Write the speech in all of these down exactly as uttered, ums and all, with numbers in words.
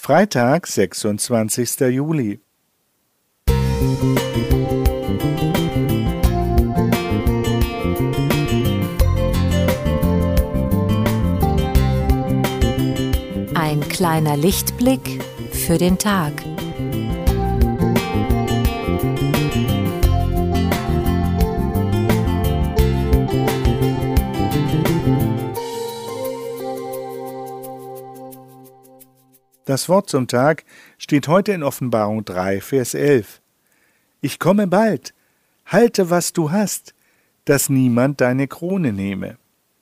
Freitag, sechsundzwanzigster Juli. Ein kleiner Lichtblick für den Tag. Das Wort zum Tag steht heute in Offenbarung drei, Vers elf. Ich komme bald, halte, was du hast, dass niemand deine Krone nehme.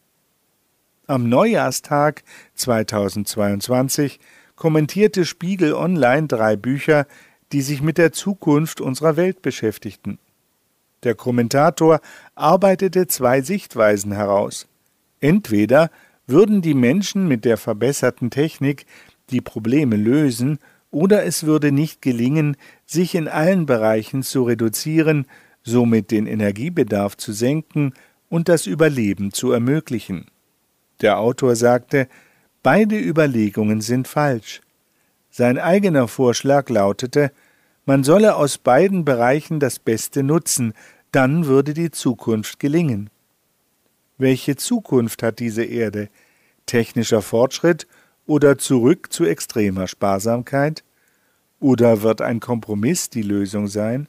Am Neujahrstag zweitausendzweiundzwanzig kommentierte Spiegel Online drei Bücher, die sich mit der Zukunft unserer Welt beschäftigten. Der Kommentator arbeitete zwei Sichtweisen heraus. Entweder würden die Menschen mit der verbesserten Technik die Probleme lösen, oder es würde nicht gelingen, sich in allen Bereichen zu reduzieren, somit den Energiebedarf zu senken und das Überleben zu ermöglichen. Der Autor sagte, beide Überlegungen sind falsch. Sein eigener Vorschlag lautete, man solle aus beiden Bereichen das Beste nutzen, dann würde die Zukunft gelingen. Welche Zukunft hat diese Erde? Technischer Fortschritt oder zurück zu extremer Sparsamkeit? Oder wird ein Kompromiss die Lösung sein?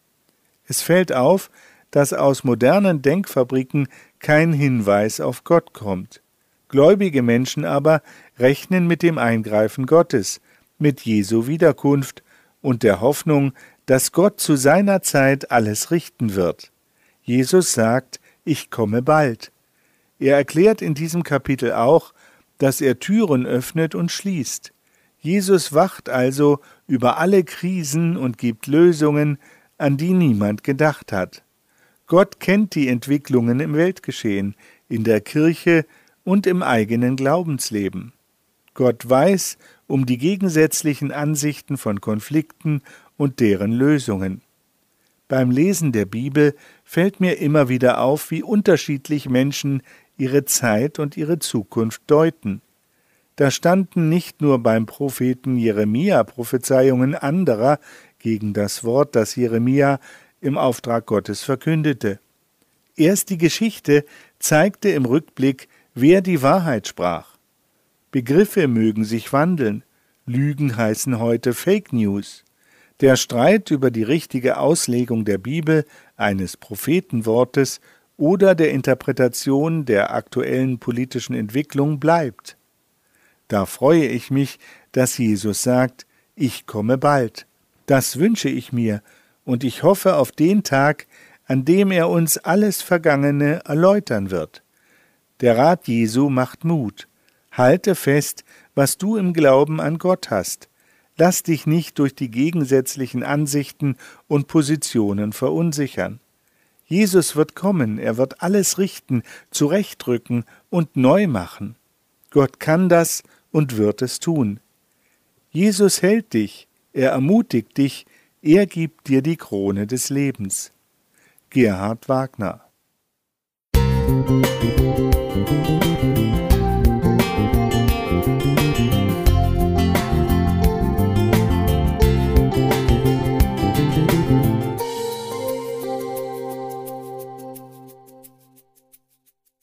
Es fällt auf, dass aus modernen Denkfabriken kein Hinweis auf Gott kommt. Gläubige Menschen aber rechnen mit dem Eingreifen Gottes, mit Jesu Wiederkunft und der Hoffnung, dass Gott zu seiner Zeit alles richten wird. Jesus sagt, ich komme bald. Er erklärt in diesem Kapitel auch, dass er Türen öffnet und schließt. Jesus wacht also über alle Krisen und gibt Lösungen, an die niemand gedacht hat. Gott kennt die Entwicklungen im Weltgeschehen, in der Kirche und im eigenen Glaubensleben. Gott weiß um die gegensätzlichen Ansichten von Konflikten und deren Lösungen. Beim Lesen der Bibel fällt mir immer wieder auf, wie unterschiedlich Menschen ihre Zeit und ihre Zukunft deuten. Da standen nicht nur beim Propheten Jeremia Prophezeiungen anderer gegen das Wort, das Jeremia im Auftrag Gottes verkündete. Erst die Geschichte zeigte im Rückblick, wer die Wahrheit sprach. Begriffe mögen sich wandeln, Lügen heißen heute Fake News. Der Streit über die richtige Auslegung der Bibel, eines Prophetenwortes oder der Interpretation der aktuellen politischen Entwicklung bleibt. Da freue ich mich, dass Jesus sagt, ich komme bald. Das wünsche ich mir, und ich hoffe auf den Tag, an dem er uns alles Vergangene erläutern wird. Der Rat Jesu macht Mut. Halte fest, was du im Glauben an Gott hast. Lass dich nicht durch die gegensätzlichen Ansichten und Positionen verunsichern. Jesus wird kommen, er wird alles richten, zurechtrücken und neu machen. Gott kann das und wird es tun. Jesus hält dich, er ermutigt dich, er gibt dir die Krone des Lebens. Gerhard Wagner.